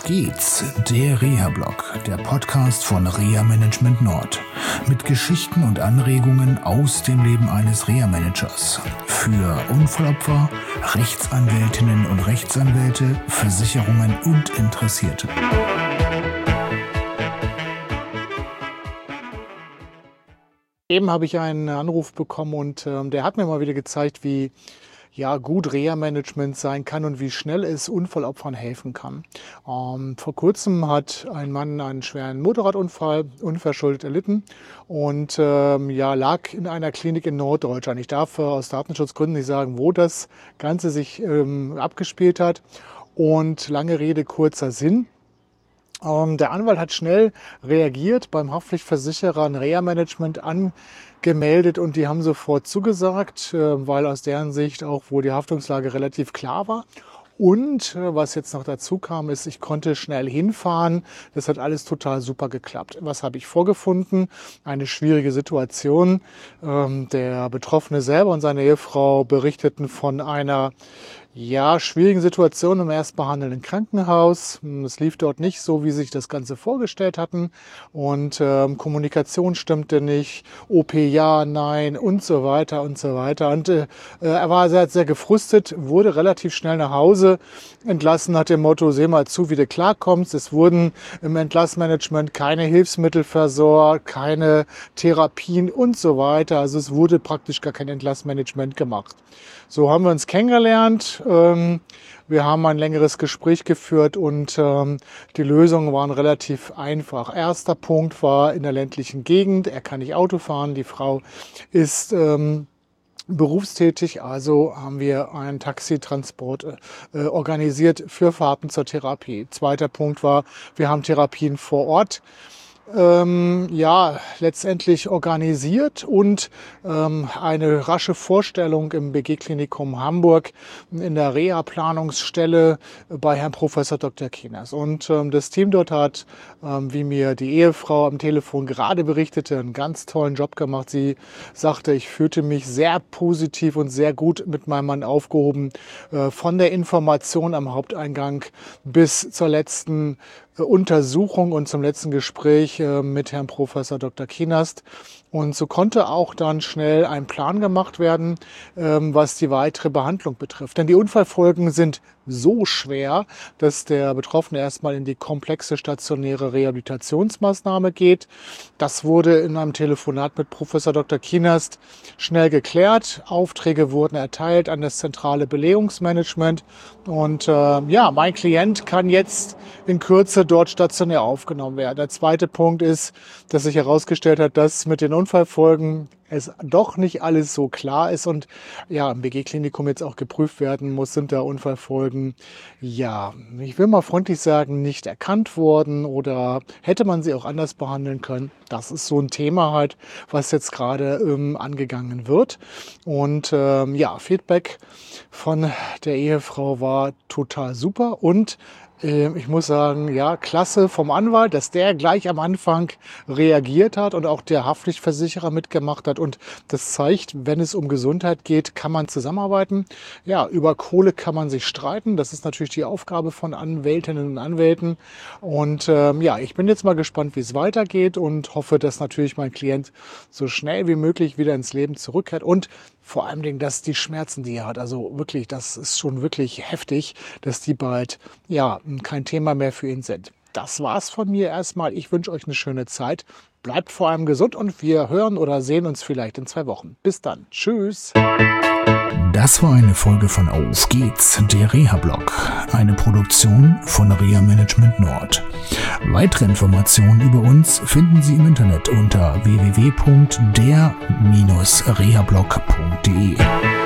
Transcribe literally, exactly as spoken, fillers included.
Auf geht's, der Reha-Blog, der Podcast von Reha Management Nord. Mit Geschichten und Anregungen aus dem Leben eines Reha-Managers. Für Unfallopfer, Rechtsanwältinnen und Rechtsanwälte, Versicherungen und Interessierte. Eben habe ich einen Anruf bekommen und ähm, der hat mir mal wieder gezeigt, wie ja, gut Reha-Management sein kann und wie schnell es Unfallopfern helfen kann. Ähm, vor kurzem hat ein Mann einen schweren Motorradunfall unverschuldet erlitten und ähm, ja, lag in einer Klinik in Norddeutschland. Ich darf äh, aus Datenschutzgründen nicht sagen, wo das Ganze sich ähm, abgespielt hat. Und lange Rede, kurzer Sinn. Ähm, der Anwalt hat schnell reagiert, beim Haftpflichtversicherer ein Reha-Management angemeldet und die haben sofort zugesagt, äh, weil aus deren Sicht auch wohl die Haftungslage relativ klar war. Und äh, was jetzt noch dazu kam, ist, ich konnte schnell hinfahren. Das hat alles total super geklappt. Was habe ich vorgefunden? Eine schwierige Situation. Ähm, der Betroffene selber und seine Ehefrau berichteten von einer Ja, schwierigen Situation im erstbehandelnden Krankenhaus. Es lief dort nicht so, wie sie sich das Ganze vorgestellt hatten. Und ähm, Kommunikation stimmte nicht, O P ja, nein und so weiter und so weiter. Und äh, er war sehr, sehr gefrustet, wurde relativ schnell nach Hause entlassen nach dem Motto, seh mal zu, wie du klarkommst. Es wurden im Entlassmanagement keine Hilfsmittel versorgt, keine Therapien und so weiter. Also es wurde praktisch gar kein Entlassmanagement gemacht. So haben wir uns kennengelernt. Wir haben ein längeres Gespräch geführt und die Lösungen waren relativ einfach. Erster Punkt war in der ländlichen Gegend. Er kann nicht Auto fahren. Die Frau ist berufstätig, also haben wir einen Taxitransport äh, organisiert für Fahrten zur Therapie. Zweiter Punkt war, wir haben Therapien vor Ort ähm, ja letztendlich organisiert und ähm, eine rasche Vorstellung im B G-Klinikum Hamburg in der Reha-Planungsstelle bei Herrn Professor Doktor Kienast. Und ähm, das Team dort hat, ähm, wie mir die Ehefrau am Telefon gerade berichtete, einen ganz tollen Job gemacht. Sie sagte, ich fühlte mich sehr positiv und sehr gut mit meinem Mann aufgehoben, äh, von der Information am Haupteingang bis zur letzten Untersuchung und zum letzten Gespräch mit Herrn Professor Doktor Kienast. Und so konnte auch dann schnell ein Plan gemacht werden, was die weitere Behandlung betrifft. Denn die Unfallfolgen sind so schwer, dass der Betroffene erstmal in die komplexe stationäre Rehabilitationsmaßnahme geht. Das wurde in einem Telefonat mit Professor Doktor Kienast schnell geklärt. Aufträge wurden erteilt an das zentrale Belegungsmanagement. Und äh, ja, mein Klient kann jetzt in Kürze dort stationär aufgenommen werden. Der zweite Punkt ist, dass sich herausgestellt hat, dass mit den Unfallfolgen es doch nicht alles so klar ist und ja, im B G-Klinikum jetzt auch geprüft werden muss, sind da Unfallfolgen, ja, ich will mal freundlich sagen, nicht erkannt worden oder hätte man sie auch anders behandeln können. Das ist so ein Thema halt, was jetzt gerade ähm, angegangen wird. Und ähm, ja, Feedback von der Ehefrau war total super und ich muss sagen, ja, klasse vom Anwalt, dass der gleich am Anfang reagiert hat und auch der Haftpflichtversicherer mitgemacht hat. Und das zeigt, wenn es um Gesundheit geht, kann man zusammenarbeiten. Ja, über Kohle kann man sich streiten. Das ist natürlich die Aufgabe von Anwältinnen und Anwälten. Und ähm, ja, ich bin jetzt mal gespannt, wie es weitergeht und hoffe, dass natürlich mein Klient so schnell wie möglich wieder ins Leben zurückkehrt und vor allem Dingen, dass die Schmerzen, die er hat, also wirklich, das ist schon wirklich heftig, dass die bald, ja, kein Thema mehr für ihn sind. Das war's von mir erstmal. Ich wünsche euch eine schöne Zeit. Bleibt vor allem gesund und wir hören oder sehen uns vielleicht in zwei Wochen. Bis dann. Tschüss. Das war eine Folge von Auf geht's, der Reha-Blog, eine Produktion von Reha Management Nord. Weitere Informationen über uns finden Sie im Internet unter w w w punkt der Bindestrich rehablog punkt de.